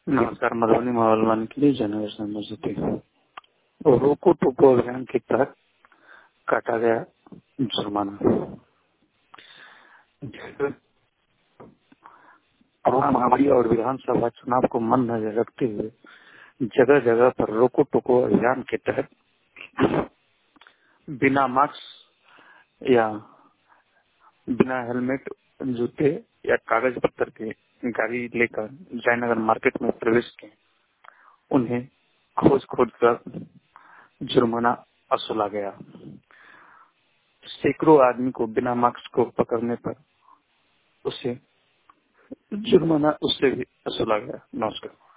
नमस्कार। मधुबनी माहौल वन के लिए जनवरी समझती रोको टोको अभियान के तहत काटा गया जुर्माना। कोरोना महामारी और विधानसभा चुनाव को मद्देनजर रखते हुए जगह जगह पर रोको टोको अभियान के तहत बिना मास्क या बिना हेलमेट, जूते या कागज पत्र के गाड़ी लेकर जयनगर मार्केट में प्रवेश किए उन्हें खोज कर जुर्माना वसूला गया। सैकड़ों आदमी को बिना मास्क को पकड़ने पर उसे जुर्माना उससे भी वसूला गया। नमस्कार।